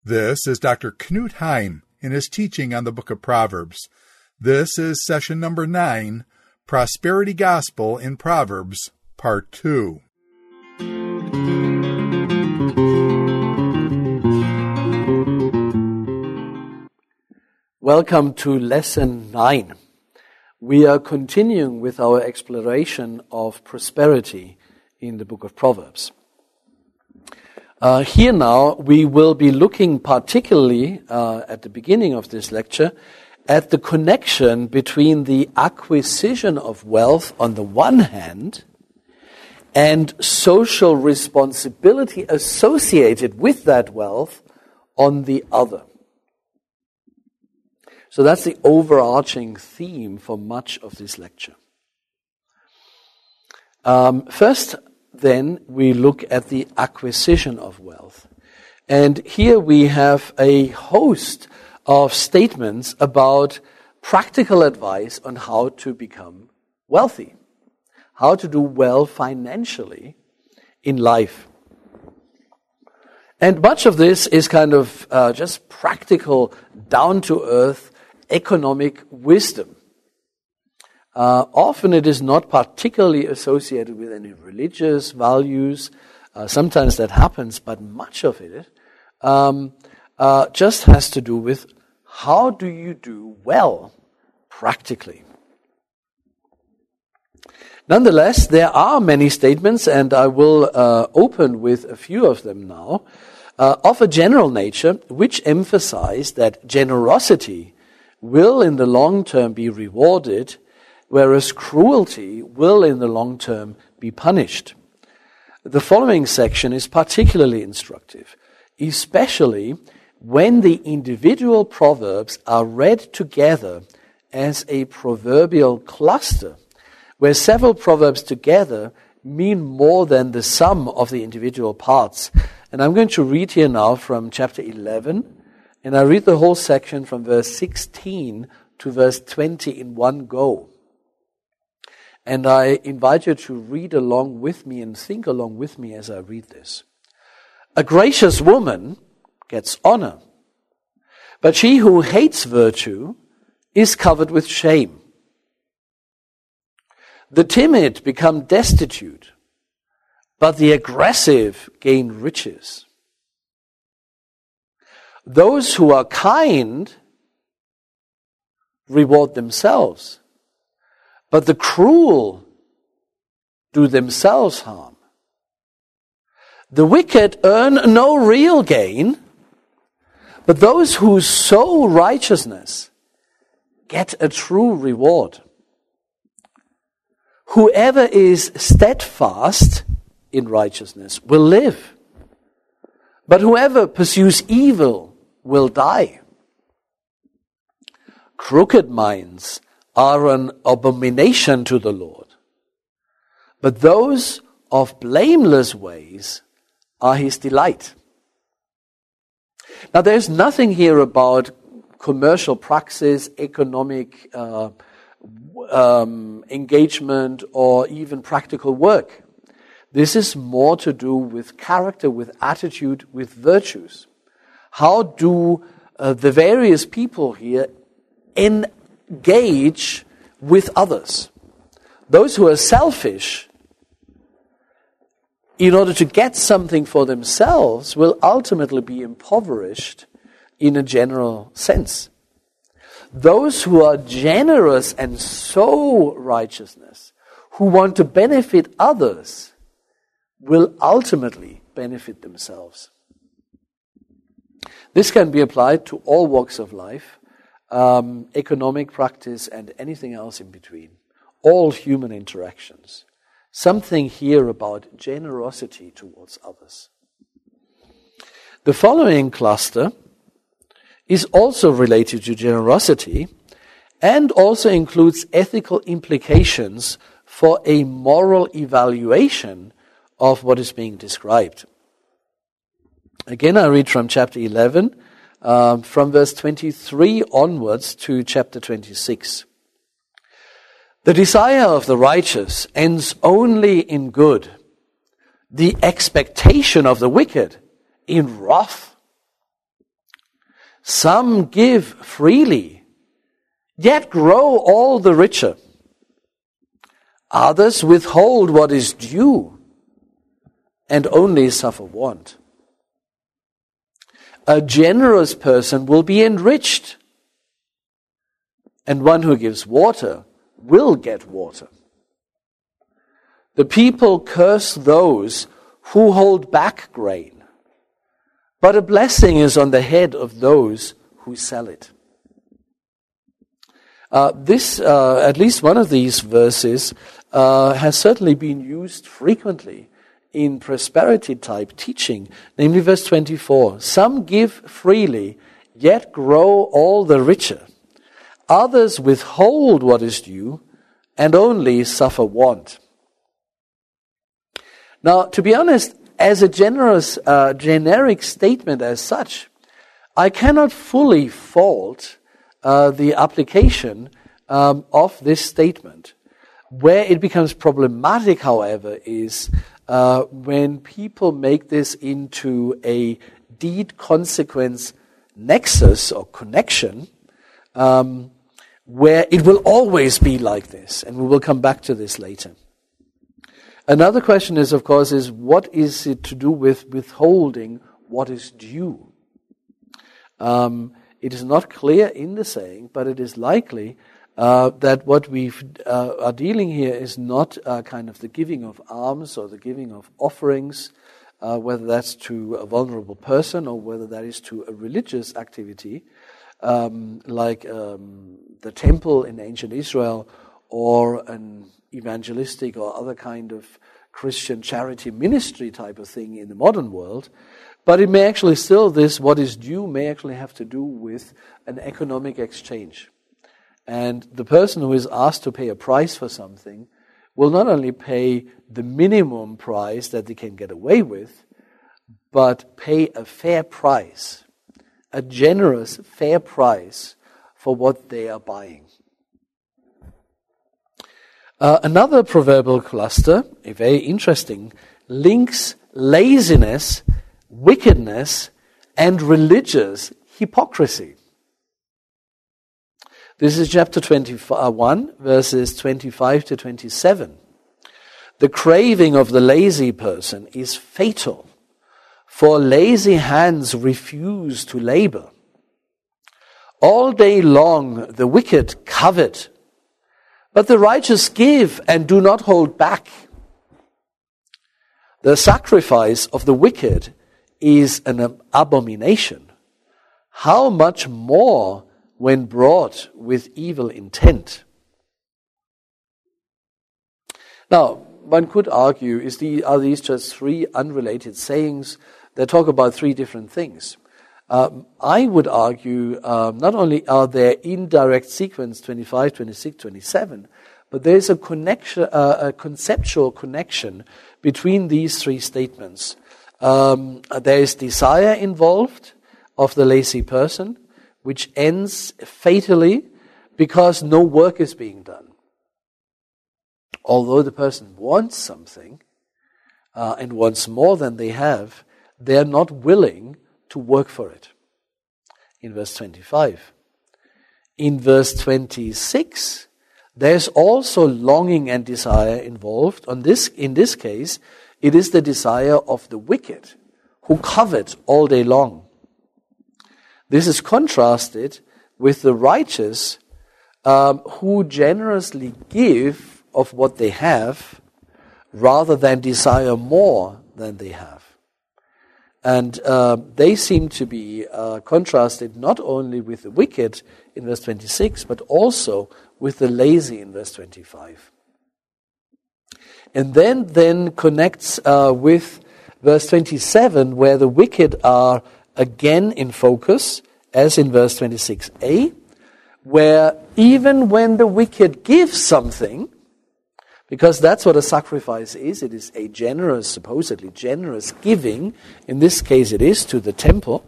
This is Dr. Knut Heim in his teaching on the book of Proverbs. This is session number 9, Prosperity Gospel in Proverbs, Part 2. Welcome to Lesson 9. We are continuing with our exploration of prosperity in the book of Proverbs. Here now we will be looking particularly at the beginning of this lecture at the connection between the acquisition of wealth on the one hand and social responsibility associated with that wealth on the other. So that's the overarching theme for much of this lecture. First, then, we look at the acquisition of wealth. And here we have a host of statements about practical advice on how to become wealthy, how to do well financially in life. And much of this is kind of just practical, down-to-earth economic wisdom. Often it is not particularly associated with any religious values. Sometimes that happens, but much of it just has to do with how do you do well practically. Nonetheless, there are many statements, and I will open with a few of them now, of a general nature, which emphasize that generosity will in the long term be rewarded, whereas cruelty will in the long term be punished. The following section is particularly instructive, especially when the individual proverbs are read together as a proverbial cluster, where several proverbs together mean more than the sum of the individual parts. And I'm going to read here now from chapter 11, and I read the whole section from verse 16 to verse 20 in one go. And I invite you to read along with me and think along with me as I read this. A gracious woman gets honor, but she who hates virtue is covered with shame. The timid become destitute, but the aggressive gain riches. Those who are kind reward themselves, but the cruel do themselves harm. The wicked earn no real gain, but those who sow righteousness get a true reward. Whoever is steadfast in righteousness will live, but whoever pursues evil will die. Crooked minds are an abomination to the Lord, but those of blameless ways are his delight. Now there's nothing here about commercial praxis, economic engagement, or even practical work. This is more to do with character, with attitude, with virtues. How do the various people here engage with others? Those who are selfish, in order to get something for themselves, will ultimately be impoverished in a general sense. Those who are generous and sow righteousness, who want to benefit others, will ultimately benefit themselves. This can be applied to all walks of life, economic practice and anything else in between, all human interactions. Something here about generosity towards others. The following cluster is also related to generosity and also includes ethical implications for a moral evaluation of what is being described. Again, I read from chapter 11, from verse 23 onwards to chapter 26. The desire of the righteous ends only in good. The expectation of the wicked in wrath. Some give freely, yet grow all the richer. Others withhold what is due and only suffer want. A generous person will be enriched, and one who gives water will get water. The people curse those who hold back grain, but a blessing is on the head of those who sell it. At least one of these verses, has certainly been used frequently in prosperity-type teaching, namely verse 24. Some give freely, yet grow all the richer. Others withhold what is due, and only suffer want. Now, to be honest, as a generic statement as such, I cannot fully fault the application of this statement. Where it becomes problematic, however, is when people make this into a deed-consequence nexus or connection, where it will always be like this, and we will come back to this later. Another question is, of course, what is it to do with withholding what is due? It is not clear in the saying, but it is likely that what we are dealing here is not kind of the giving of alms or the giving of offerings, whether that's to a vulnerable person or whether that is to a religious activity, like the temple in ancient Israel or an evangelistic or other kind of Christian charity ministry type of thing in the modern world. But it may actually still, what is due may actually have to do with an economic exchange. And the person who is asked to pay a price for something will not only pay the minimum price that they can get away with, but pay a fair price, a generous, fair price for what they are buying. Another proverbial cluster, a very interesting, links laziness, wickedness, and religious hypocrisy. This is chapter 21, verses 25 to 27. The craving of the lazy person is fatal, for lazy hands refuse to labor. All day long the wicked covet, but the righteous give and do not hold back. The sacrifice of the wicked is an abomination. How much more when brought with evil intent? Now, one could argue, are these just three unrelated sayings that talk about three different things? I would argue not only are there indirect sequence 25, 26, 27, but there is a connection, a conceptual connection between these three statements. There is desire involved of the lazy person, which ends fatally because no work is being done. Although the person wants something and wants more than they have, they are not willing to work for it. In verse 25. In verse 26, there's also longing and desire involved. In this case, it is the desire of the wicked who covet all day long. This is contrasted with the righteous who generously give of what they have rather than desire more than they have. And they seem to be contrasted not only with the wicked in verse 26, but also with the lazy in verse 25. And then connects with verse 27, where the wicked are again in focus, as in verse 26a, where even when the wicked gives something, because that's what a sacrifice is, it is a generous, supposedly generous giving, in this case it is to the temple,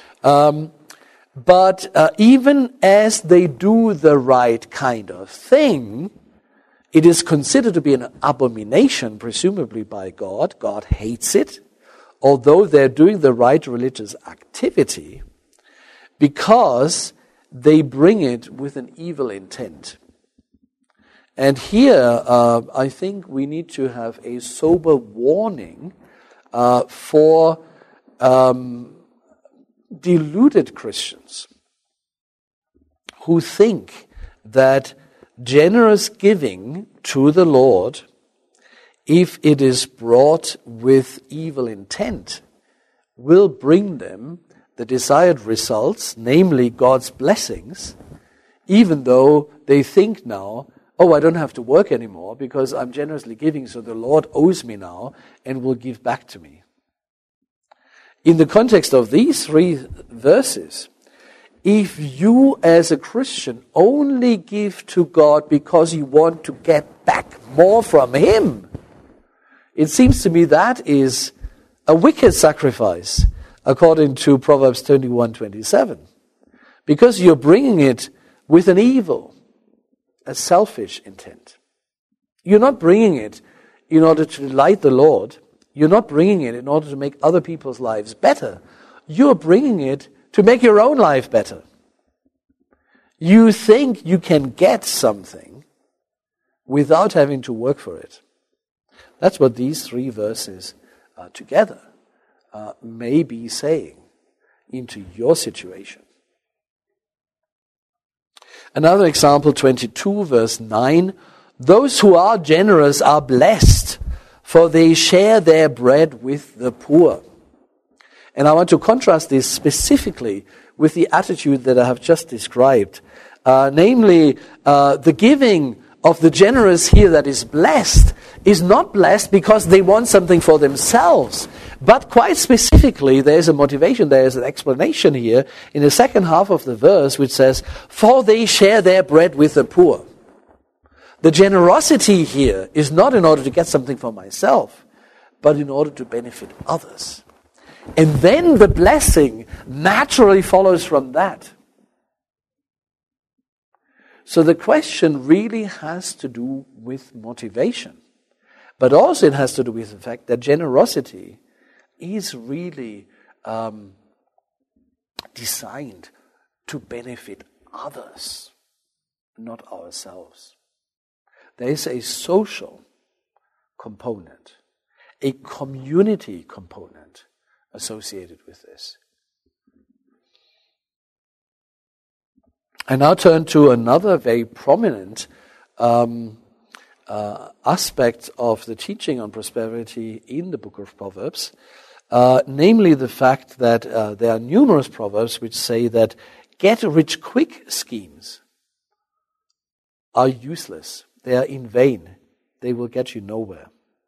but even as they do the right kind of thing, it is considered to be an abomination, presumably by God. God hates it. Although they're doing the right religious activity, because they bring it with an evil intent. And here, I think we need to have a sober warning for deluded Christians who think that generous giving to the Lord, if it is brought with evil intent, will bring them the desired results, namely God's blessings, even though they think now, oh, I don't have to work anymore because I'm generously giving, so the Lord owes me now and will give back to me. In the context of these 3 verses, if you as a Christian only give to God because you want to get back more from Him, it seems to me that is a wicked sacrifice, according to Proverbs 21:27, because you're bringing it with an evil, a selfish intent. You're not bringing it in order to delight the Lord. You're not bringing it in order to make other people's lives better. You're bringing it to make your own life better. You think you can get something without having to work for it. That's what these 3 verses together may be saying into your situation. Another example, 22 verse 9, those who are generous are blessed, for they share their bread with the poor. And I want to contrast this specifically with the attitude that I have just described. Namely, the giving of the generous here that is blessed is not blessed because they want something for themselves. But quite specifically, there is a motivation, there is an explanation here in the second half of the verse which says, for they share their bread with the poor. The generosity here is not in order to get something for myself, but in order to benefit others. And then the blessing naturally follows from that. So the question really has to do with motivation. But also it has to do with the fact that generosity is really designed to benefit others, not ourselves. There is a social component, a community component associated with this. I now turn to another very prominent aspect of the teaching on prosperity in the book of Proverbs, namely the fact that there are numerous proverbs which say that get-rich-quick schemes are useless. They are in vain. They will get you nowhere.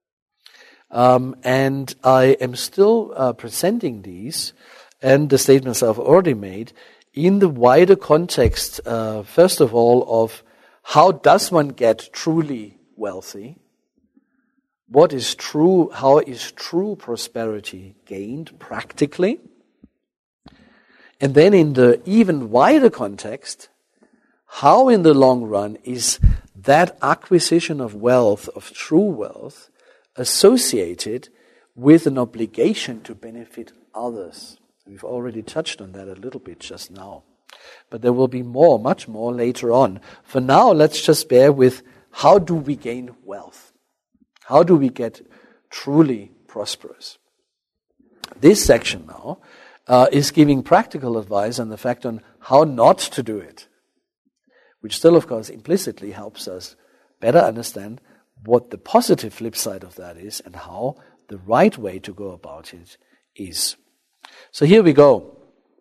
And I am still presenting these and the statements I've already made in the wider context, first of all, of how does one get truly wealthy? What is true? How is true prosperity gained practically? And then in the even wider context, how in the long run is that acquisition of wealth, of true wealth, associated with an obligation to benefit others? We've already touched on that a little bit just now. But there will be more, much more later on. For now, let's just bear with how do we gain wealth? How do we get truly prosperous? This section now is giving practical advice on the fact on how not to do it, which still, of course, implicitly helps us better understand what the positive flip side of that is and how the right way to go about it is. So here we go.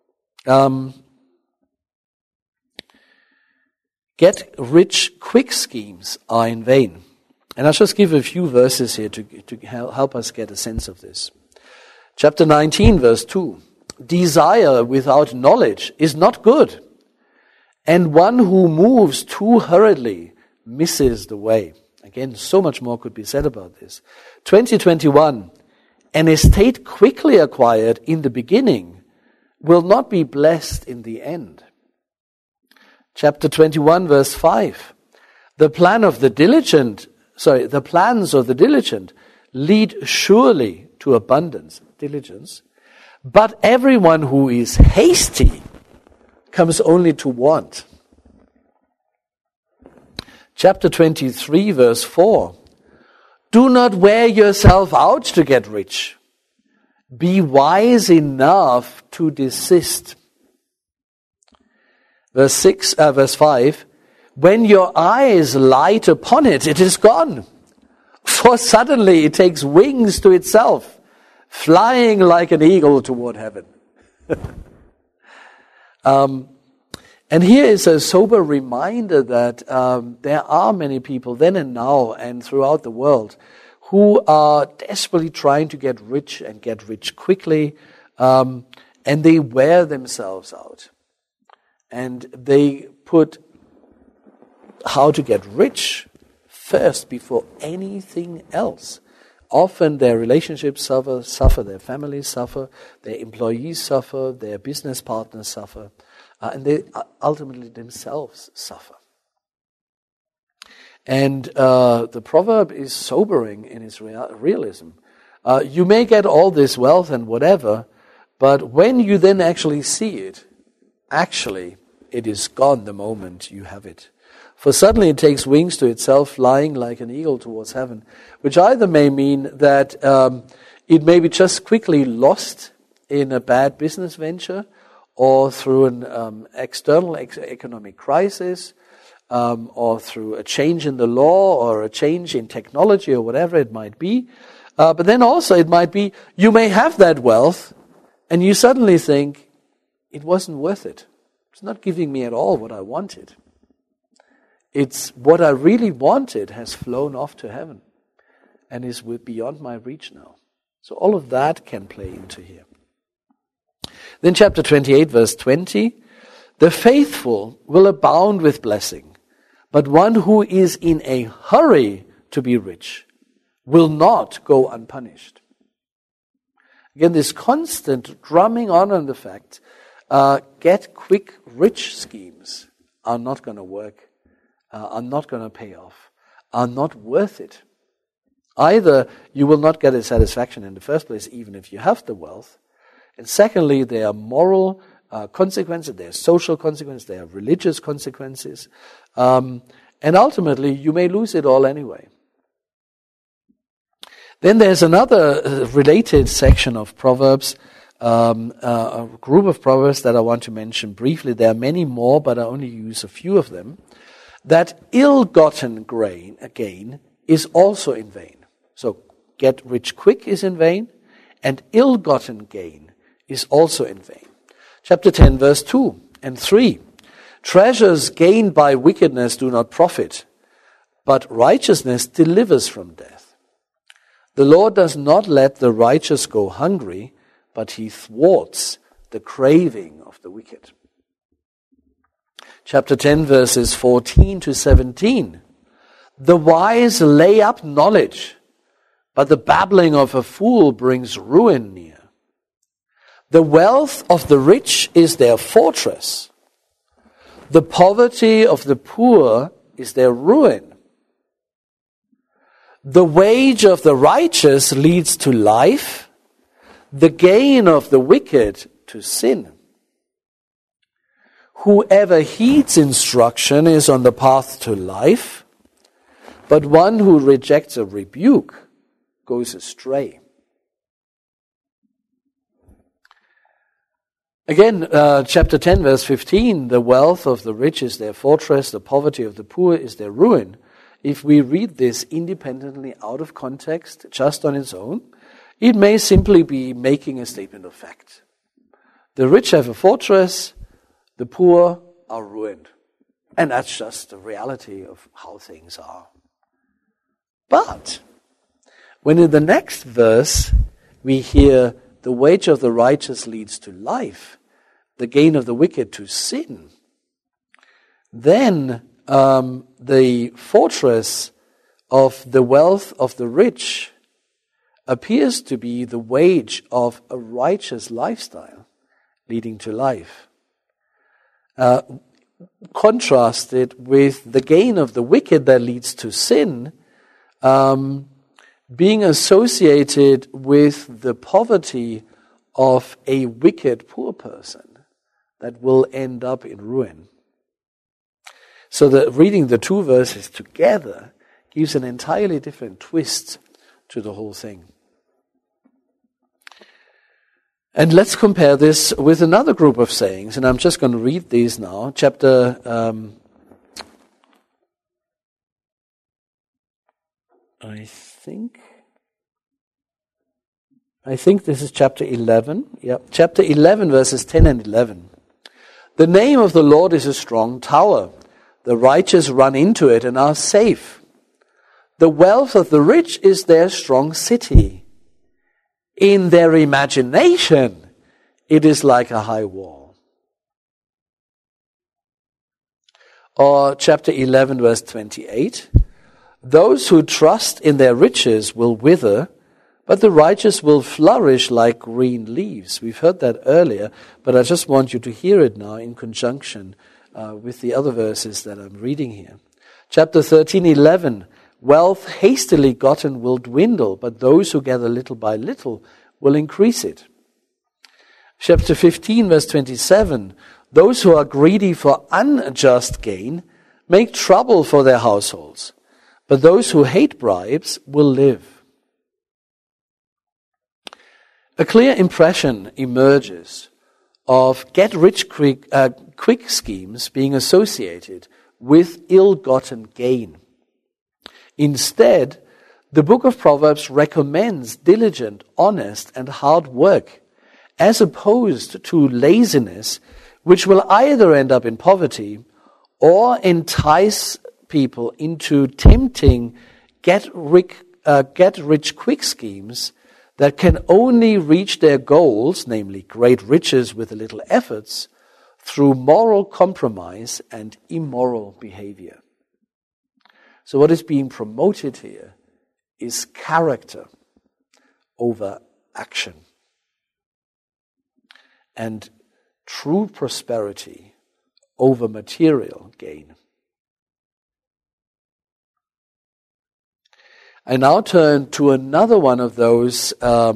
Get-rich-quick schemes are in vain. And I'll just give a few verses here to help us get a sense of this. Chapter 19, verse 2. Desire without knowledge is not good, and one who moves too hurriedly misses the way. Again, so much more could be said about this. 2021. An estate quickly acquired in the beginning will not be blessed in the end. Chapter 21, verse 5. The plans of the diligent lead surely to abundance, diligence, but everyone who is hasty comes only to want. Chapter 23, verse 4. Do not wear yourself out to get rich. Be wise enough to desist. Verse 5. When your eyes light upon it, it is gone. For suddenly it takes wings to itself, flying like an eagle toward heaven. And here is a sober reminder that there are many people then and now and throughout the world who are desperately trying to get rich and get rich quickly, and they wear themselves out. And they put how to get rich first before anything else. Often their relationships suffer, their families suffer, their employees suffer, their business partners suffer, and they ultimately themselves suffer. And the proverb is sobering in its realism. You may get all this wealth and whatever, but when you then actually see it, actually it is gone the moment you have it. For suddenly it takes wings to itself, flying like an eagle towards heaven, which either may mean that it may be just quickly lost in a bad business venture, or through an external economic crisis, or through a change in the law, or a change in technology, or whatever it might be. But then also it might be, you may have that wealth, and you suddenly think, it wasn't worth it. It's not giving me at all what I wanted. It's what I really wanted has flown off to heaven and is beyond my reach now. So all of that can play into here. Then chapter 28, verse 20. The faithful will abound with blessing, but one who is in a hurry to be rich will not go unpunished. Again, this constant drumming on the fact, get quick rich schemes are not going to work. Are not going to pay off, are not worth it. Either you will not get a satisfaction in the first place, even if you have the wealth, and secondly, there are moral consequences, there are social consequences, there are religious consequences, and ultimately you may lose it all anyway. Then there's another related section of Proverbs, a group of Proverbs that I want to mention briefly. There are many more, but I only use a few of them. That ill-gotten gain is also in vain. So get rich quick is in vain, and ill-gotten gain is also in vain. Chapter 10, verse 2 and 3. Treasures gained by wickedness do not profit, but righteousness delivers from death. The Lord does not let the righteous go hungry, but he thwarts the craving of the wicked. Chapter 10, verses 14 to 17. The wise lay up knowledge, but the babbling of a fool brings ruin near. The wealth of the rich is their fortress. The poverty of the poor is their ruin. The wage of the righteous leads to life, the gain of the wicked to sin. Whoever heeds instruction is on the path to life, but one who rejects a rebuke goes astray. Again, chapter 10, verse 15, the wealth of the rich is their fortress, the poverty of the poor is their ruin. If we read this independently out of context, just on its own, it may simply be making a statement of fact. The rich have a fortress, the poor are ruined. And that's just the reality of how things are. But when in the next verse we hear the wage of the righteous leads to life, the gain of the wicked to sin, then the fortress of the wealth of the rich appears to be the wage of a righteous lifestyle leading to life. Contrasted with the gain of the wicked that leads to sin, being associated with the poverty of a wicked poor person that will end up in ruin. So reading the two verses together gives an entirely different twist to the whole thing. And let's compare this with another group of sayings, and I'm just going to read these now. I think this is chapter 11. Yep, chapter 11, verses 10 and 11. The name of the Lord is a strong tower. The righteous run into it and are safe. The wealth of the rich is their strong city. In their imagination, it is like a high wall. Or chapter 11, verse 28. Those who trust in their riches will wither, but the righteous will flourish like green leaves. We've heard that earlier, but I just want you to hear it now in conjunction with the other verses that I'm reading here. Chapter 13:11, wealth hastily gotten will dwindle, but those who gather little by little will increase it. Chapter 15, verse 27, those who are greedy for unjust gain make trouble for their households, but those who hate bribes will live. A clear impression emerges of get-rich-quick schemes being associated with ill-gotten gain. Instead, the book of Proverbs recommends diligent, honest, and hard work, as opposed to laziness, which will either end up in poverty or entice people into tempting get-rich-quick schemes that can only reach their goals, namely great riches with little efforts, through moral compromise and immoral behavior. So what is being promoted here is character over action, and true prosperity over material gain. I now turn to another one of those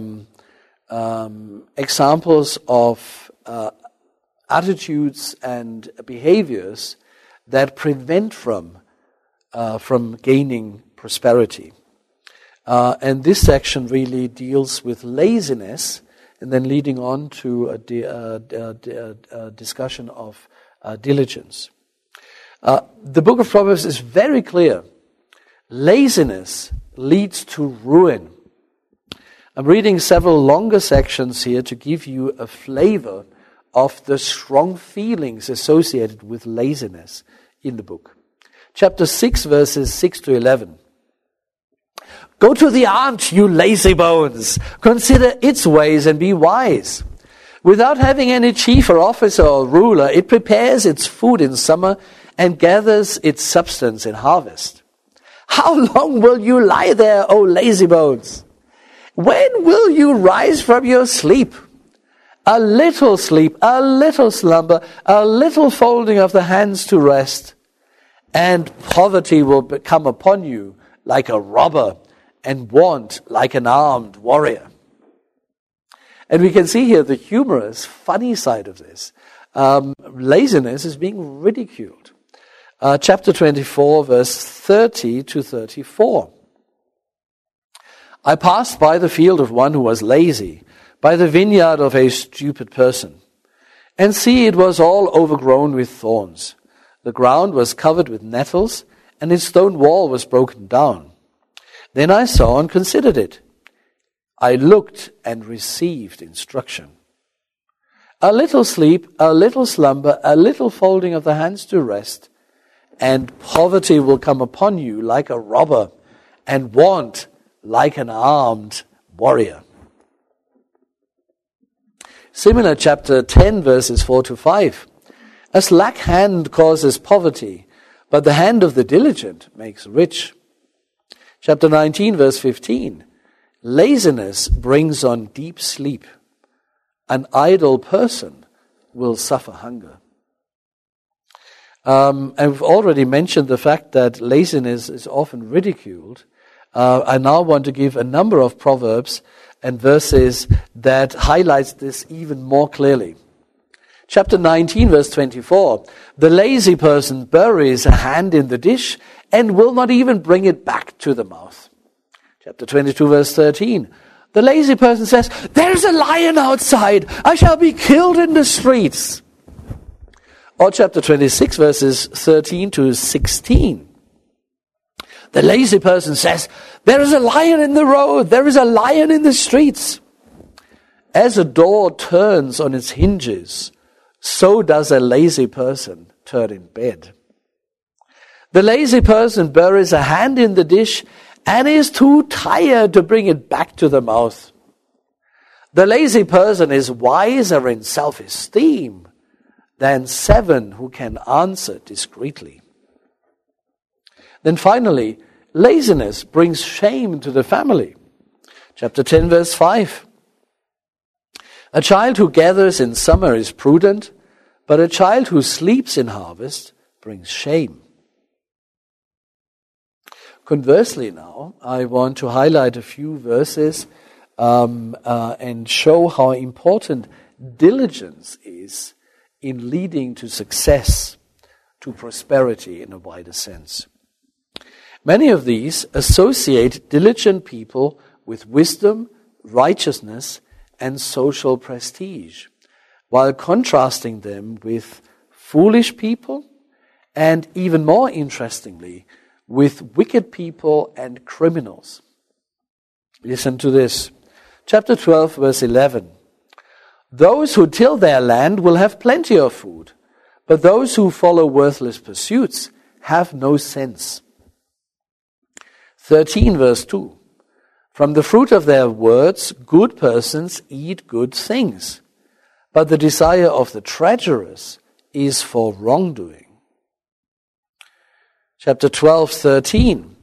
examples of attitudes and behaviors that prevent from gaining prosperity. And this section really deals with laziness, and then leading on to a discussion of diligence. The book of Proverbs is very clear. Laziness leads to ruin. I'm reading several longer sections here to give you a flavor of the strong feelings associated with laziness in the book. Chapter 6, verses 6 to 11. Go to the ant, you lazy bones. Consider its ways and be wise. Without having any chief or officer or ruler, it prepares its food in summer and gathers its substance in harvest. How long will you lie there, O lazy bones? When will you rise from your sleep? A little sleep, a little slumber, a little folding of the hands to rest, and poverty will come upon you like a robber, and want like an armed warrior. And we can see here the humorous, funny side of this. Laziness is being ridiculed. Chapter 24, verse 30 to 34. I passed by the field of one who was lazy, by the vineyard of a stupid person. And see, it was all overgrown with thorns. The ground was covered with nettles, and its stone wall was broken down. Then I saw and considered it. I looked and received instruction. A little sleep, a little slumber, a little folding of the hands to rest, and poverty will come upon you like a robber, and want like an armed warrior. Similar, chapter 10, verses 4 to 5. A slack hand causes poverty, but the hand of the diligent makes rich. Chapter 19, verse 15. Laziness brings on deep sleep. An idle person will suffer hunger. I've already mentioned the fact that laziness is often ridiculed. I now want to give a number of proverbs and verses that highlights this even more clearly. Chapter 19, verse 24. The lazy person buries a hand in the dish and will not even bring it back to the mouth. Chapter 22, verse 13. The lazy person says, there's a lion outside. I shall be killed in the streets. Or chapter 26, verses 13 to 16. The lazy person says, there is a lion in the road. There is a lion in the streets. As a door turns on its hinges, so does a lazy person turn in bed. The lazy person buries a hand in the dish and is too tired to bring it back to the mouth. The lazy person is wiser in self-esteem than 7 who can answer discreetly. Then finally, laziness brings shame to the family. Chapter 10, verse 5. A child who gathers in summer is prudent, but a child who sleeps in harvest brings shame. Conversely now, I want to highlight a few verses and show how important diligence is in leading to success, to prosperity in a wider sense. Many of these associate diligent people with wisdom, righteousness, and social prestige, while contrasting them with foolish people and, even more interestingly, with wicked people and criminals. Listen to this. Chapter 12, verse 11. Those who till their land will have plenty of food, but those who follow worthless pursuits have no sense. 13, verse 2. From the fruit of their words, good persons eat good things, but the desire of the treacherous is for wrongdoing. Chapter 12, 13.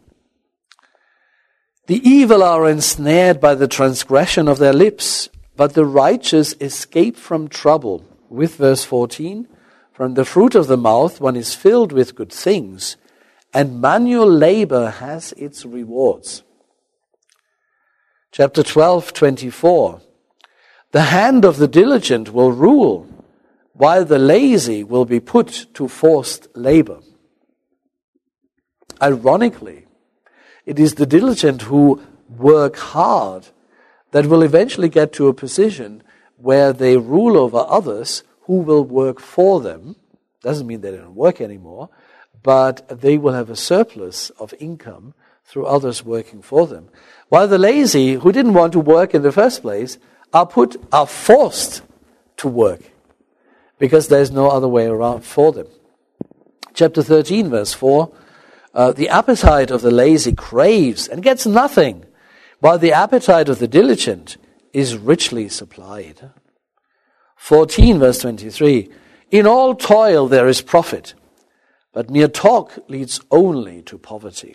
The evil are ensnared by the transgression of their lips, but the righteous escape from trouble. With verse 14, from the fruit of the mouth one is filled with good things, and manual labor has its rewards. Chapter 12, 24. The hand of the diligent will rule, while the lazy will be put to forced labor. Ironically, it is the diligent who work hard that will eventually get to a position where they rule over others who will work for them. Doesn't mean they don't work anymore, but they will have a surplus of income through others working for them. While the lazy, who didn't want to work in the first place, are forced to work because there's no other way around for them. Chapter 13, verse 4. The appetite of the lazy craves and gets nothing, while the appetite of the diligent is richly supplied. 14, verse 23. In all toil there is profit, but mere talk leads only to poverty.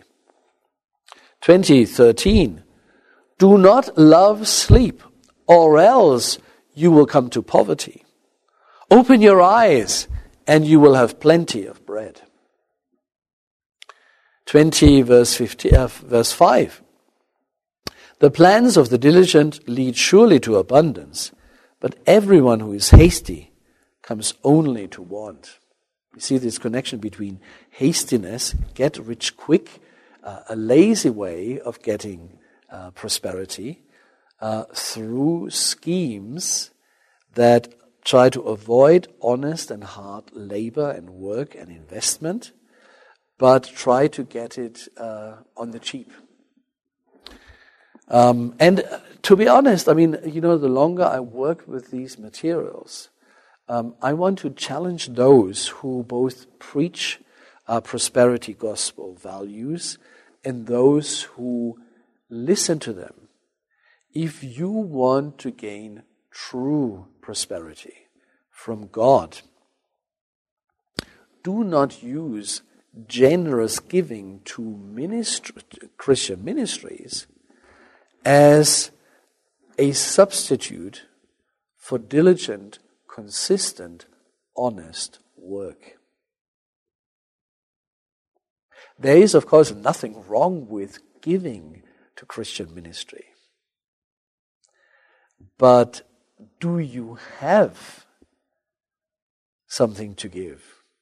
20:13. Do not love sleep, or else you will come to poverty. Open your eyes, and you will have plenty of bread. 20, verse 5. The plans of the diligent lead surely to abundance, but everyone who is hasty comes only to want. You see this connection between hastiness, get rich quick, a lazy way of getting prosperity, through schemes that try to avoid honest and hard labor and work and investment, but try to get it on the cheap. And to be honest, I mean, the longer I work with these materials, I want to challenge those who both preach prosperity gospel values and those who listen to them. If you want to gain true prosperity from God, do not use generous giving to Christian ministries as a substitute for diligent, consistent, honest work. There is, of course, nothing wrong with giving to Christian ministry. But do you have something to give?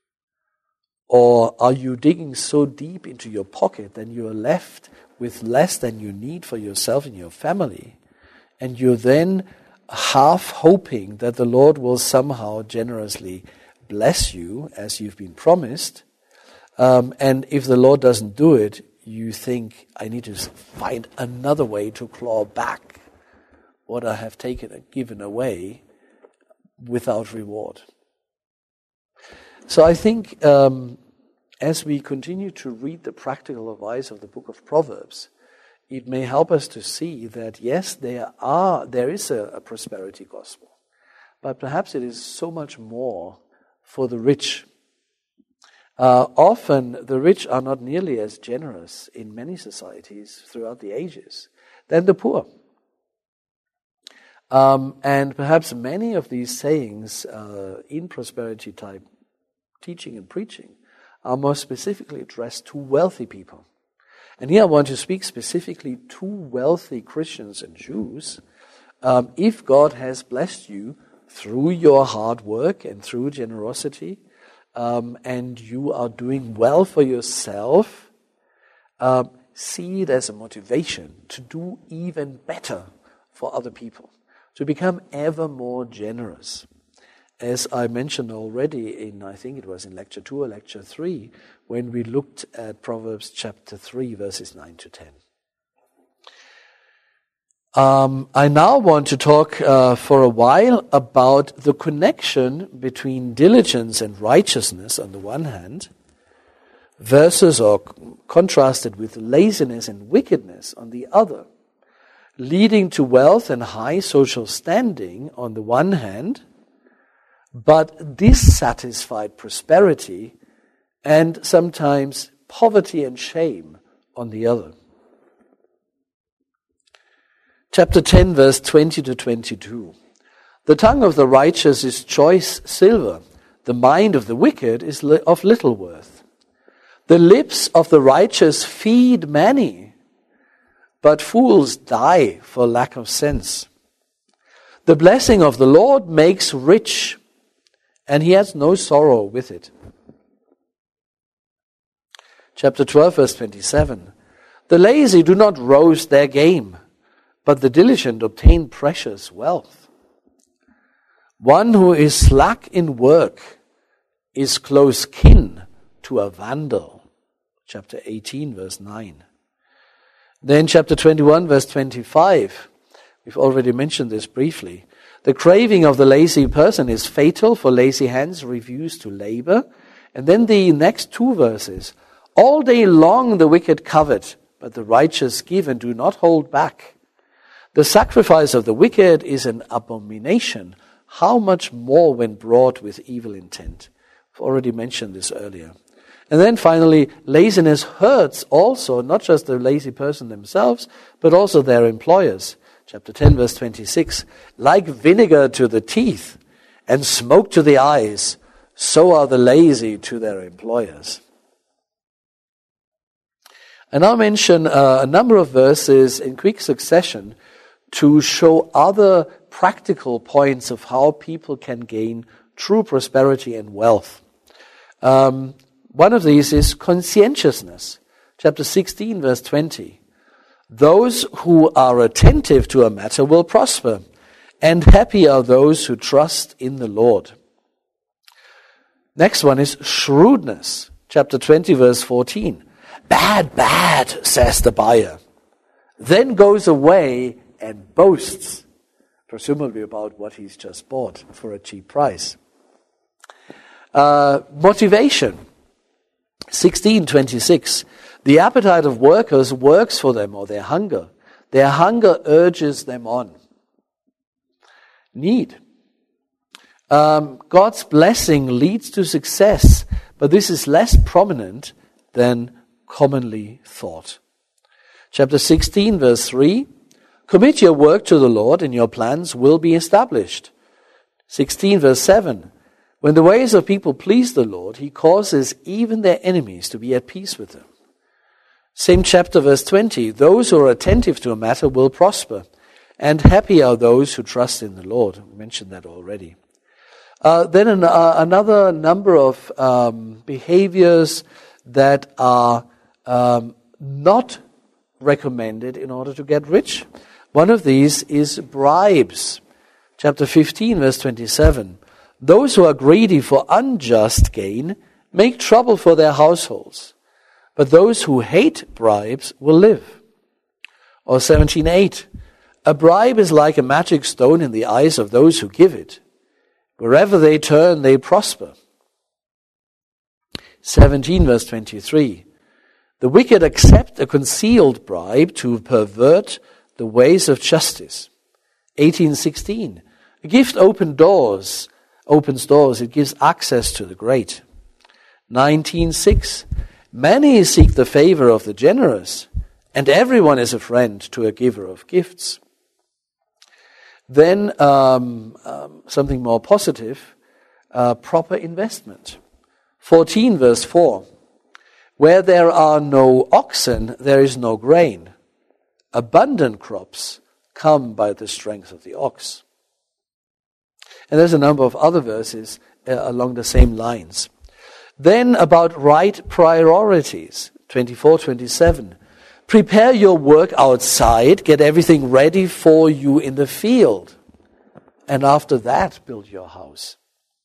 Or are you digging so deep into your pocket that you are left with less than you need for yourself and your family, and you're then half hoping that the Lord will somehow generously bless you as you've been promised, and if the Lord doesn't do it, you think, I need to find another way to claw back what I have given away without reward. So I think as we continue to read the practical advice of the book of Proverbs, it may help us to see that yes, there is a prosperity gospel, but perhaps it is so much more for the rich. Often the rich are not nearly as generous in many societies throughout the ages than the poor. And perhaps many of these sayings in prosperity type teaching and preaching are more specifically addressed to wealthy people. And here I want to speak specifically to wealthy Christians and Jews. If God has blessed you through your hard work and through generosity, and you are doing well for yourself, see it as a motivation to do even better for other people, to become ever more generous. As I mentioned already I think it was in Lecture 2 or Lecture 3, when we looked at Proverbs chapter 3, verses 9 to 10. I now want to talk for a while about the connection between diligence and righteousness on the one hand, versus or contrasted with laziness and wickedness on the other, leading to wealth and high social standing on the one hand, but dissatisfied prosperity and sometimes poverty and shame on the other. Chapter 10, verse 20 to 22. The tongue of the righteous is choice silver. The mind of the wicked is of little worth. The lips of the righteous feed many, but fools die for lack of sense. The blessing of the Lord makes rich, and he has no sorrow with it. Chapter 12, verse 27. The lazy do not roast their game, but the diligent obtain precious wealth. One who is slack in work is close kin to a vandal. Chapter 18, verse 9. Then chapter 21, verse 25. We've already mentioned this briefly. The craving of the lazy person is fatal, for lazy hands refuse to labor. And then the next two verses. All day long the wicked covet, but the righteous give and do not hold back. The sacrifice of the wicked is an abomination. How much more when brought with evil intent? I've already mentioned this earlier. And then finally, laziness hurts also, not just the lazy person themselves, but also their employers. Chapter 10, verse 26. Like vinegar to the teeth and smoke to the eyes, so are the lazy to their employers. And I'll mention a number of verses in quick succession to show other practical points of how people can gain true prosperity and wealth. One of these is conscientiousness. Chapter 16, verse 20. Those who are attentive to a matter will prosper, and happy are those who trust in the Lord. Next one is shrewdness. Chapter 20, verse 14. Bad, bad, says the buyer. Then goes away and boasts, presumably about what he's just bought for a cheap price. Motivation. 16:26. The appetite of workers works for them, or their hunger. Their hunger urges them on. Need. God's blessing leads to success, but this is less prominent than commonly thought. Chapter 16, verse 3. Commit your work to the Lord, and your plans will be established. 16, verse 7. When the ways of people please the Lord, he causes even their enemies to be at peace with them. Same chapter, verse 20. Those who are attentive to a matter will prosper, and happy are those who trust in the Lord. I mentioned that already. Then another number of behaviors that are not recommended in order to get rich. One of these is bribes. Chapter 15, verse 27. Those who are greedy for unjust gain make trouble for their households, but those who hate bribes will live. Or 17:8. A bribe is like a magic stone in the eyes of those who give it. Wherever they turn, they prosper. 17, verse 23. The wicked accept a concealed bribe to pervert the ways of justice. 18:16. A gift opens doors, it gives access to the great. 19:6. Many seek the favor of the generous, and everyone is a friend to a giver of gifts. Then something more positive, proper investment. 14, verse 4. Where there are no oxen, there is no grain. Abundant crops come by the strength of the ox. And there's a number of other verses along the same lines. Then about right priorities, 24-27. Prepare your work outside, get everything ready for you in the field. And after that, build your house.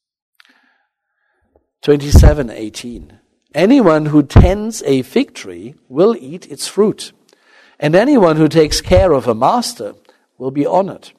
27:18. Anyone who tends a fig tree will eat its fruit, and anyone who takes care of a master will be honored.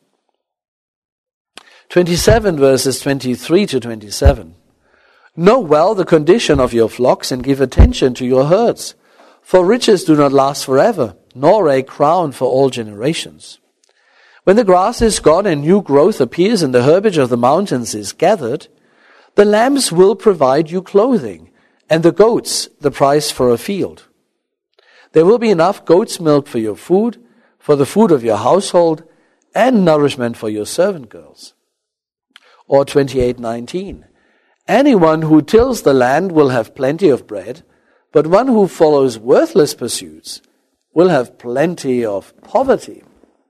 27 verses 23-27. Know well the condition of your flocks and give attention to your herds, for riches do not last forever, nor a crown for all generations. When the grass is gone and new growth appears and the herbage of the mountains is gathered, the lambs will provide you clothing, and the goats the price for a field. There will be enough goat's milk for your food, for the food of your household, and nourishment for your servant girls. Or 28:19. Anyone who tills the land will have plenty of bread, but one who follows worthless pursuits will have plenty of poverty.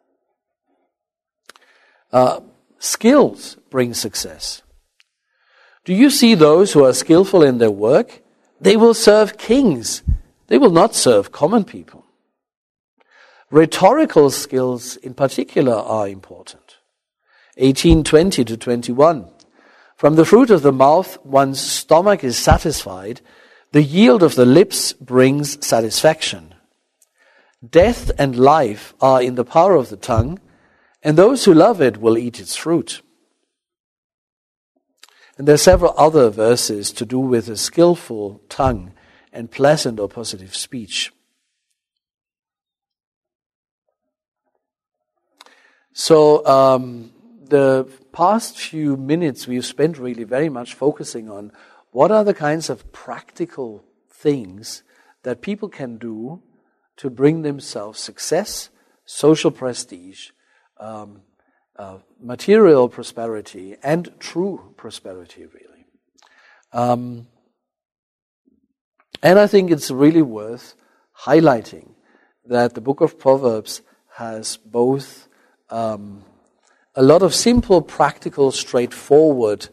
Skills bring success. Do you see those who are skillful in their work? They will serve kings. They will not serve common people. Rhetorical skills in particular are important. 18:20-21. From the fruit of the mouth one's stomach is satisfied. The yield of the lips brings satisfaction. Death and life are in the power of the tongue, and those who love it will eat its fruit. And there are several other verses to do with a skillful tongue and pleasant or positive speech. So the past few minutes we've spent really very much focusing on what are the kinds of practical things that people can do to bring themselves success, social prestige, material prosperity, and true prosperity, really. And I think it's really worth highlighting that the book of Proverbs has both a lot of simple, practical, straightforward,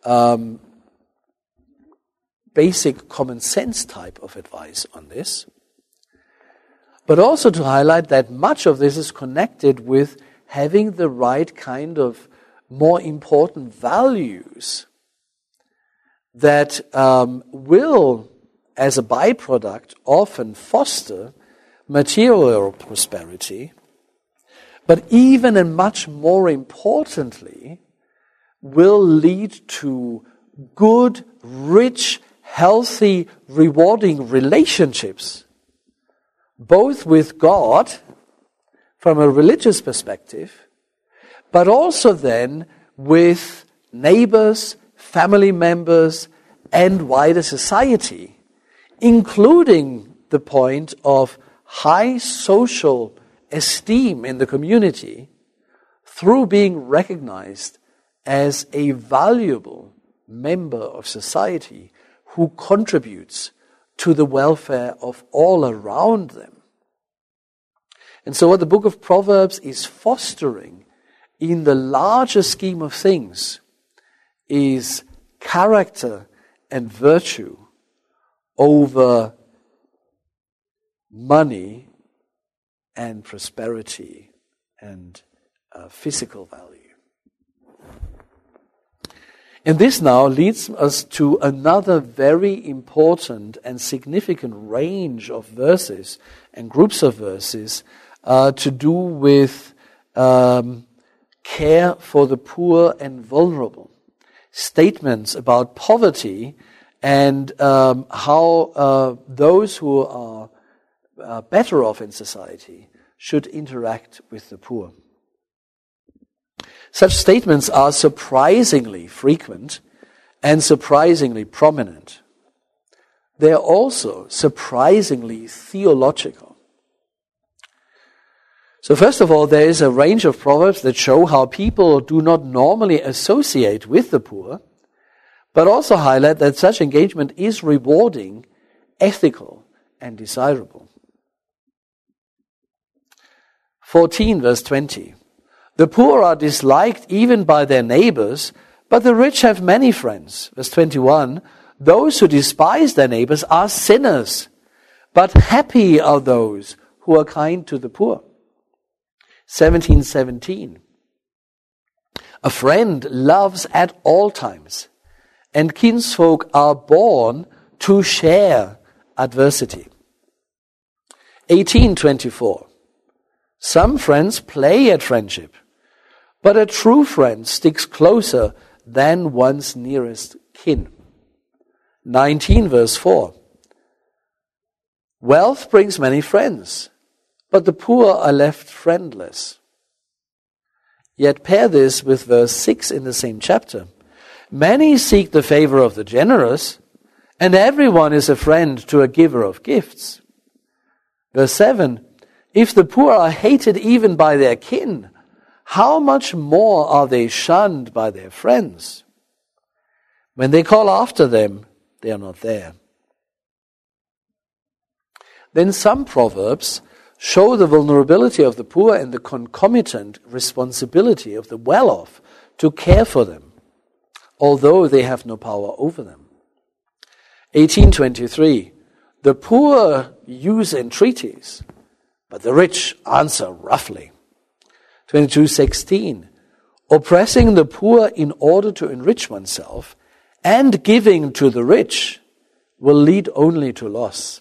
basic common sense type of advice on this, but also to highlight that much of this is connected with having the right kind of more important values that will, as a byproduct, often foster material prosperity, but even and much more importantly, will lead to good, rich, healthy, rewarding relationships, both with God, from a religious perspective, but also then with neighbors, family members, and wider society, including the point of high social esteem in the community through being recognized as a valuable member of society who contributes to the welfare of all around them. And so what the book of Proverbs is fostering in the larger scheme of things is character and virtue over money and prosperity and physical value. And this now leads us to another very important and significant range of verses and groups of verses to do with care for the poor and vulnerable. Statements about poverty and how those who are better off in society should interact with the poor. Such statements are surprisingly frequent and surprisingly prominent. They are also surprisingly theological. So first of all, there is a range of proverbs that show how people do not normally associate with the poor, but also highlight that such engagement is rewarding, ethical, and desirable. 14 verse 20. The poor are disliked even by their neighbors, but the rich have many friends. Verse 21. Those who despise their neighbors are sinners, but happy are those who are kind to the poor. 17:17. A friend loves at all times, and kinsfolk are born to share adversity. 18:24. Some friends play at friendship, but a true friend sticks closer than one's nearest kin. 19 verse 4. Wealth brings many friends, but the poor are left friendless. Yet pair this with verse 6 in the same chapter. Many seek the favor of the generous, and everyone is a friend to a giver of gifts. Verse 7. If the poor are hated even by their kin, how much more are they shunned by their friends? When they call after them, they are not there. Then some proverbs show the vulnerability of the poor and the concomitant responsibility of the well-off to care for them, although they have no power over them. 18:23. The poor use entreaties, but the rich answer roughly. 22:16. Oppressing the poor in order to enrich oneself and giving to the rich will lead only to loss.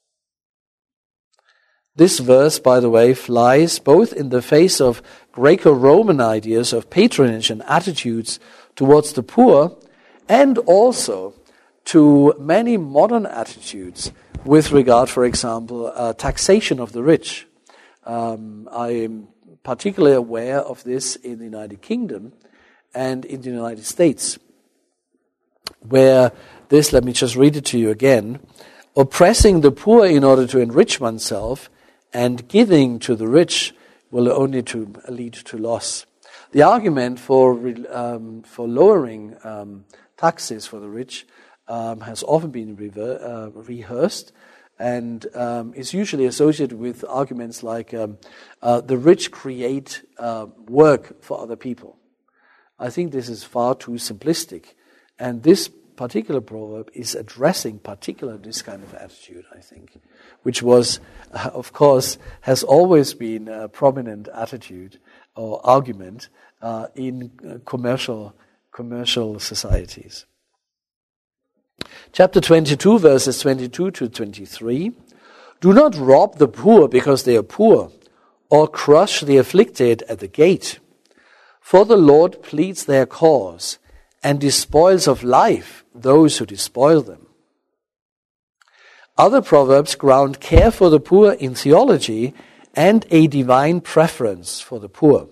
This verse, by the way, flies both in the face of Greco-Roman ideas of patronage and attitudes towards the poor, and also to many modern attitudes with regard, for example, taxation of the rich. I am particularly aware of this in the United Kingdom and in the United States, where this, let me just read it to you again, oppressing the poor in order to enrich oneself and giving to the rich will only lead to loss. The argument for lowering taxes for the rich has often been rehearsed, and is usually associated with arguments like the rich create work for other people. I think this is far too simplistic, and this particular proverb is addressing particular this kind of attitude, I think, which was, of course, has always been a prominent attitude or argument in commercial societies. Chapter 22, verses 22 to 23. Do not rob the poor because they are poor, or crush the afflicted at the gate. For the Lord pleads their cause, and despoils of life those who despoil them. Other proverbs ground care for the poor in theology and a divine preference for the poor.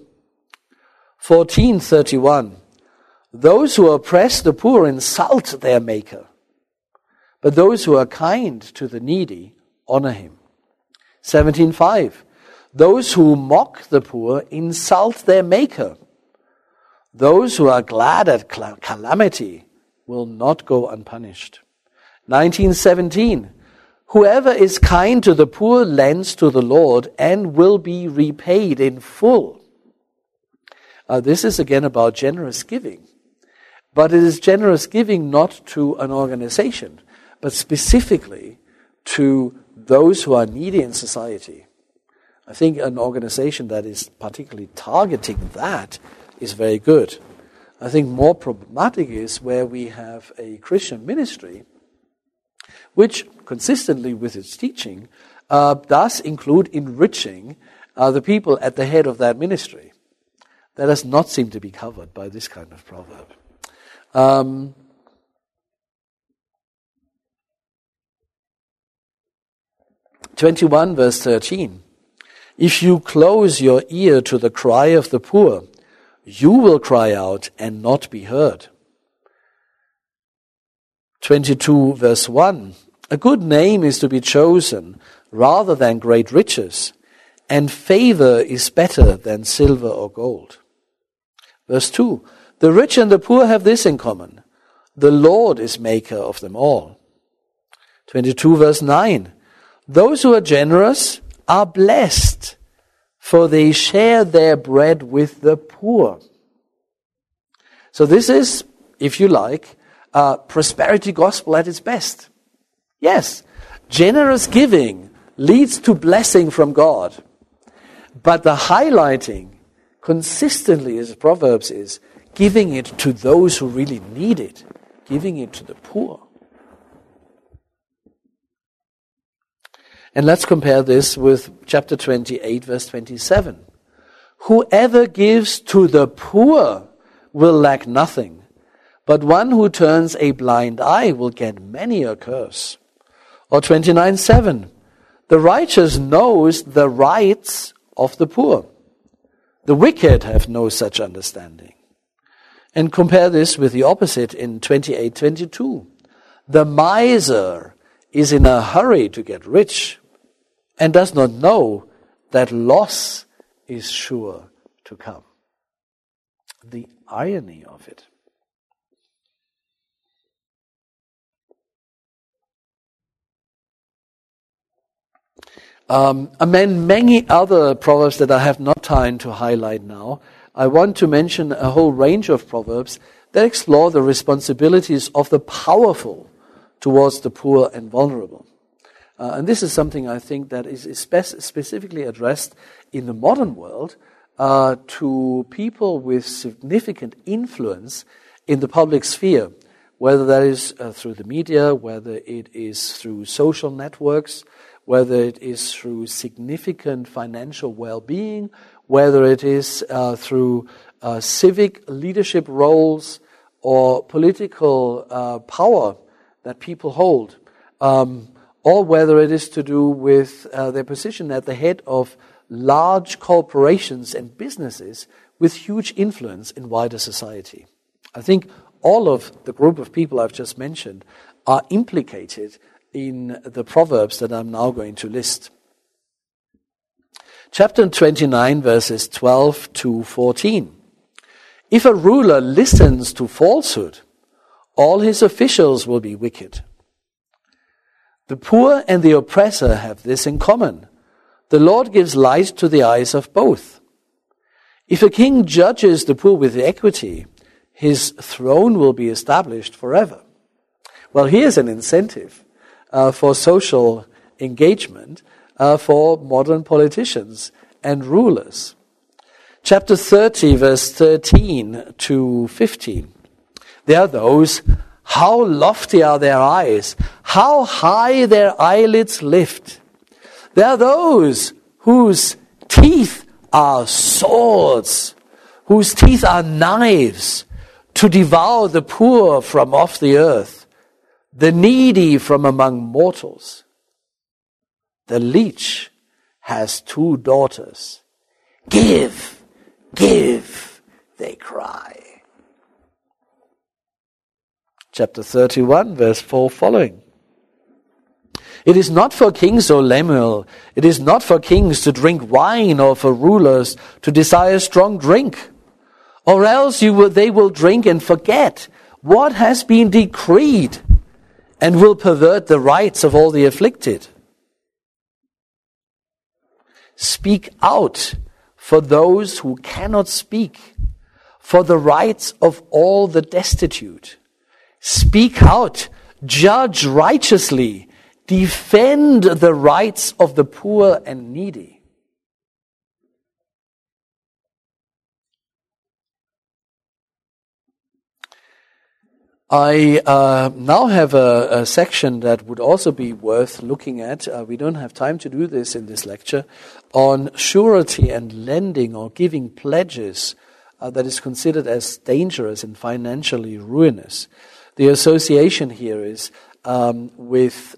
14:31. Those who oppress the poor insult their maker, but those who are kind to the needy honor him. 17:5. Those who mock the poor insult their maker. Those who are glad at calamity will not go unpunished. 19:17. Whoever is kind to the poor lends to the Lord and will be repaid in full. This is again about generous giving. But it is generous giving not to an organization, but specifically to those who are needy in society. I think an organization that is particularly targeting that is very good. I think more problematic is where we have a Christian ministry which, consistently with its teaching, does include enriching the people at the head of that ministry. That does not seem to be covered by this kind of proverb. 21 verse 13. If you close your ear to the cry of the poor, you will cry out and not be heard. 22 verse 1. A good name is to be chosen rather than great riches, and favor is better than silver or gold. Verse 2. The rich and the poor have this in common: the Lord is maker of them all. 22 verse 9. Those who are generous are blessed, for they share their bread with the poor. So this is, if you like, prosperity gospel at its best. Yes, generous giving leads to blessing from God. But the highlighting consistently, as Proverbs is, giving it to those who really need it, giving it to the poor. And let's compare this with chapter 28, verse 27. Whoever gives to the poor will lack nothing, but one who turns a blind eye will get many a curse. Or 29:7. The righteous knows the rights of the poor. The wicked have no such understanding. And compare this with the opposite in 28:22. The miser is in a hurry to get rich and does not know that loss is sure to come. The irony of it. Among many other proverbs that I have not time to highlight now, I want to mention a whole range of proverbs that explore the responsibilities of the powerful towards the poor and vulnerable. And this is something I think that is specifically addressed in the modern world to people with significant influence in the public sphere, whether that is through the media, whether it is through social networks, whether it is through significant financial well-being, whether it is through civic leadership roles or political power that people hold, or whether it is to do with their position at the head of large corporations and businesses with huge influence in wider society. I think all of the group of people I've just mentioned are implicated in the proverbs that I'm now going to list. Chapter 29, verses 12 to 14. If a ruler listens to falsehood, all his officials will be wicked. The poor and the oppressor have this in common: the Lord gives light to the eyes of both. If a king judges the poor with equity, his throne will be established forever. Well, here's an incentive for social engagement for modern politicians and rulers. Chapter 30, verse 13 to 15. There are those, how lofty are their eyes, how high their eyelids lift. There are those whose teeth are swords, whose teeth are knives, to devour the poor from off the earth, the needy from among mortals. The leech has 2 daughters. Give, give, they cry. Chapter 31, verse 4 following. It is not for kings, O Lemuel, it is not for kings to drink wine, or for rulers to desire strong drink. Or else they will drink and forget what has been decreed, and will pervert the rights of all the afflicted. Speak out for those who cannot speak, for the rights of all the destitute. Speak out, judge righteously, defend the rights of the poor and needy. I now have a section that would also be worth looking at. We don't have time to do this in this lecture, on surety and lending or giving pledges that is considered as dangerous and financially ruinous. The association here is with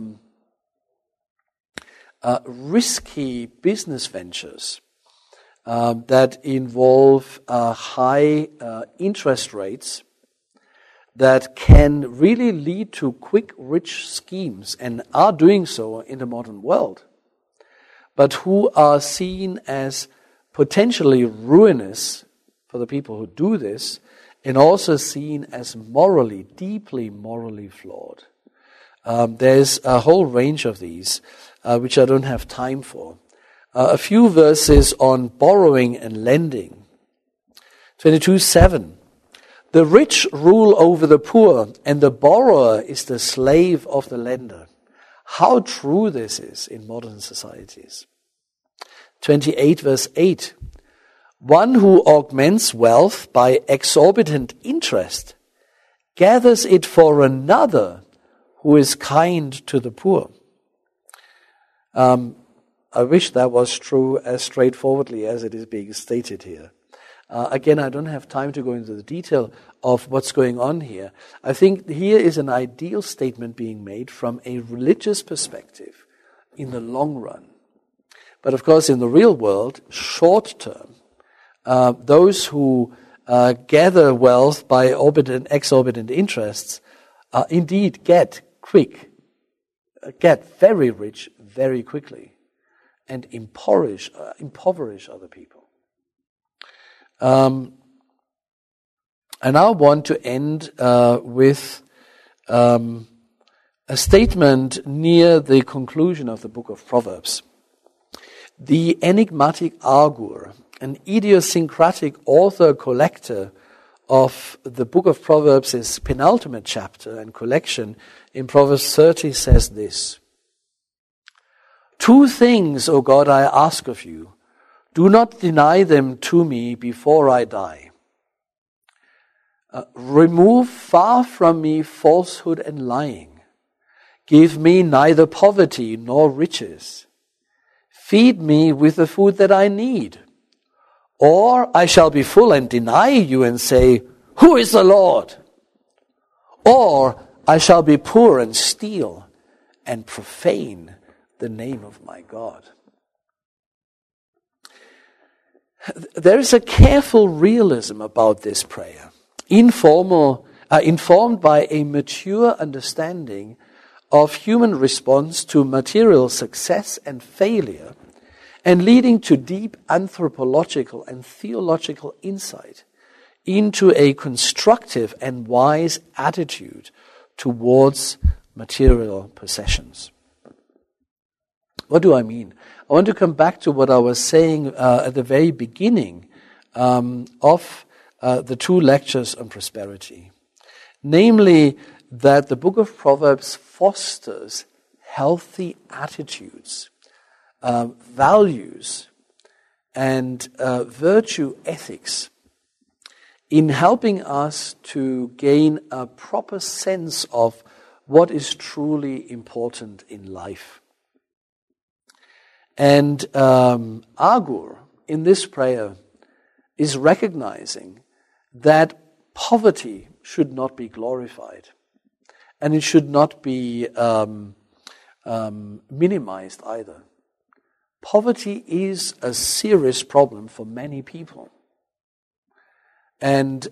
risky business ventures that involve high interest rates that can really lead to quick, rich schemes, and are doing so in the modern world, but who are seen as potentially ruinous for the people who do this, and also seen as morally, deeply morally flawed. There's a whole range of these, which I don't have time for. A few verses on borrowing and lending. 22:7. The rich rule over the poor, and the borrower is the slave of the lender. How true this is in modern societies. 28 verse 8. One who augments wealth by exorbitant interest gathers it for another who is kind to the poor. I wish that was true as straightforwardly as it is being stated here. Again, I don't have time to go into the detail of what's going on here. I think here is an ideal statement being made from a religious perspective in the long run. But of course, in the real world, short term, those who gather wealth by exorbitant interests indeed get very rich very quickly and impoverish other people. I now want to end with a statement near the conclusion of the book of Proverbs. The enigmatic Agur, an idiosyncratic author-collector of the book of Proverbs' penultimate chapter and collection in Proverbs 30, says this: 2 things, O God, I ask of you. Do not deny them to me before I die. Remove far from me falsehood and lying. Give me neither poverty nor riches. Feed me with the food that I need. Or I shall be full and deny you and say, who is the Lord? Or I shall be poor and steal and profane the name of my God. There is a careful realism about this prayer, informed by a mature understanding of human response to material success and failure, and leading to deep anthropological and theological insight into a constructive and wise attitude towards material possessions. What do I mean? I want to come back to what I was saying at the very beginning of the 2 lectures on prosperity. Namely, that the book of Proverbs fosters healthy attitudes, values, and virtue ethics in helping us to gain a proper sense of what is truly important in life. And Agur, in this prayer, is recognizing that poverty should not be glorified, and it should not be minimized either. Poverty is a serious problem for many people. And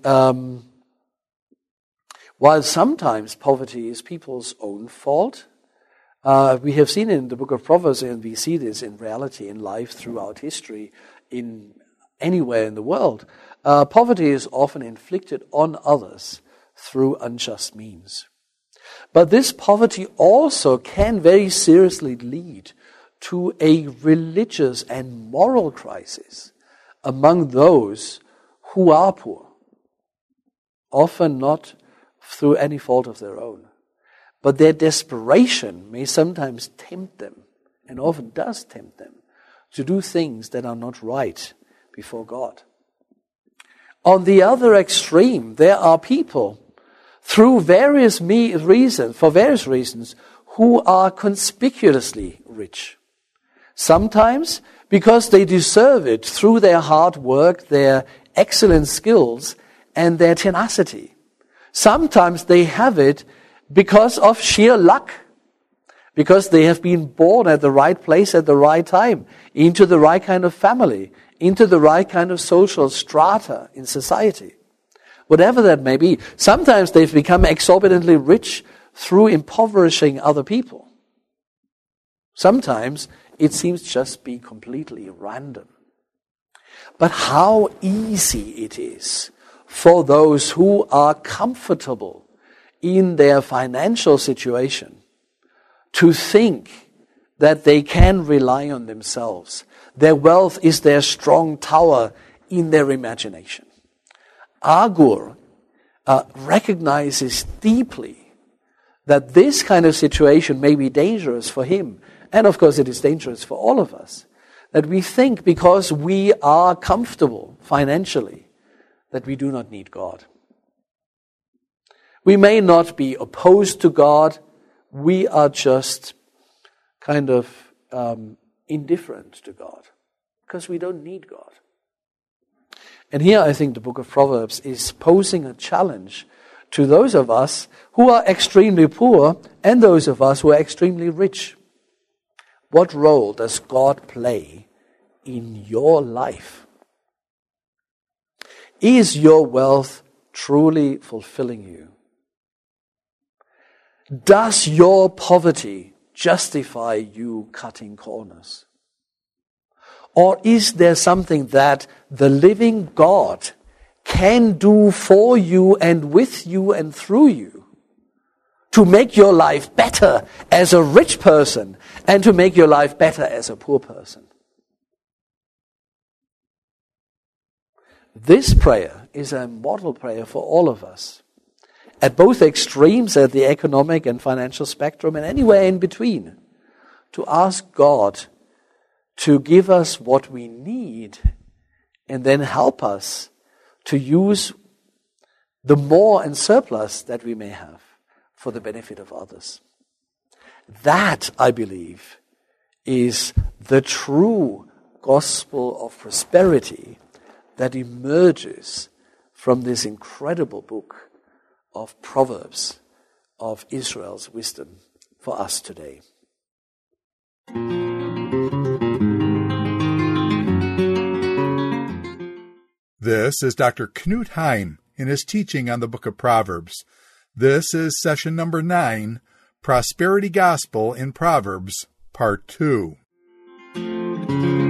while sometimes poverty is people's own fault, we have seen in the book of Proverbs, and we see this in reality in life throughout history, in anywhere in the world, poverty is often inflicted on others through unjust means. But this poverty also can very seriously lead to a religious and moral crisis among those who are poor, often not through any fault of their own. But their desperation may sometimes tempt them, and often does tempt them, to do things that are not right before God. On the other extreme, there are people, through various reasons, who are conspicuously rich. Sometimes because they deserve it through their hard work, their excellent skills, and their tenacity. Sometimes they have it because of sheer luck, because they have been born at the right place at the right time, into the right kind of family, into the right kind of social strata in society. Whatever that may be, sometimes they've become exorbitantly rich through impoverishing other people. Sometimes it seems just be completely random. But how easy it is for those who are comfortable in their financial situation to think that they can rely on themselves. Their wealth is their strong tower in their imagination. Agur recognizes deeply that this kind of situation may be dangerous for him. And of course it is dangerous for all of us. That we think because we are comfortable financially, that we do not need God. We may not be opposed to God. We are just kind of indifferent to God. Because we don't need God. And here I think the book of Proverbs is posing a challenge to those of us who are extremely poor and those of us who are extremely rich. What role does God play in your life? Is your wealth truly fulfilling you? Does your poverty justify you cutting corners? Or is there something that the living God can do for you and with you and through you to make your life better as a rich person and to make your life better as a poor person? This prayer is a model prayer for all of us. At both extremes, at the economic and financial spectrum, and anywhere in between, to ask God to give us what we need and then help us to use the more and surplus that we may have for the benefit of others. That, I believe, is the true gospel of prosperity that emerges from this incredible book of Proverbs of Israel's wisdom for us today. This is Dr. Knut Heim in his teaching on the book of Proverbs. This is session number 9, Prosperity Gospel in Proverbs, Part 2.